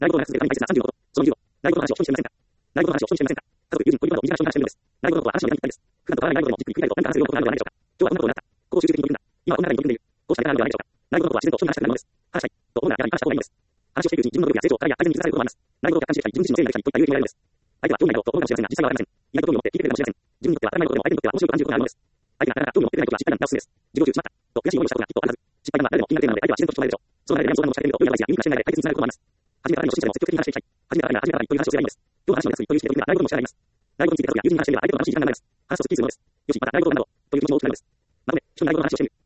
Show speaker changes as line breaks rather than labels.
内部の話を続けるために大切な30のこと。その20を、内部の話を人にしてみませんか。内部の話を人にしてみませんか。家族、友人、恋人などを身近な人に話してみるのです。内部のことは話の中にいっぱいです。普段と変わらない内部でもじっくり繰り返しと何か話せるようなことがあるのではないでしょうか。今日はこんなことになった。こう集中的に取り組んだ。今はこんな中に取り組んでいる。こうしたネタなのではないでしょうか。内部のことは自然と人に話したくなるものです。話したい。と思うならやはり話した方がいいのです。話をしているうちに自分の努力や成長、や改善に気づかれることもあります。内部を客観視したり、自分自身のせいになりたりといった有益になるのです。相手は興味ないことと思うかもしれませんが、実際はありません。意外と興味を持って聞いてくれるかもしれません。自分にとっては当たり前のことでも相手にとっては面白く感じることがあるのです。相手がなかなか興味を持ってくれないことは失敗なんだおすすめです。自己中しまった。と悔しい思いをしたことがきっとあるはず。失敗が誰でも気になるテーマなので相手は自然と人前でしょう。その中で悩み相談を仕掛けると、どういうアドバイスやユニークな視点で解決につながることもあります。初めから何を信じても積極的に話していきたい。初めから何という話をすればいいんです。今日話の安いという視点で内部のことも知らないます。内部について家族や友人に話していれば相手と楽しい時間になります。話すとスッキリするのです。よし、また内部のことなどという気持ちも大きくなります。まとめ、人に内部の話をしてみる。